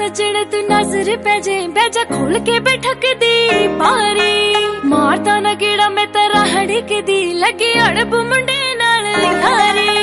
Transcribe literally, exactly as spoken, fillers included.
ਜਿਹੜੇ ਤੂੰ ਨਜ਼ਰ ਪੈ ਜੇ ਬੈਜਾ ਖੋਲ ਕੇ ਬੈਠਕਦੀ ਬਾਰੀ ਮਾਰਦਾ ਨਾ ਗੇੜਾ ਮੈਂ ਤੇਰਾ ਹੜਕਦੀ ਲੱਗੀ ਅੜਬ ਮੁੰਡੇ ਨਾਲ ਯਾਰੀ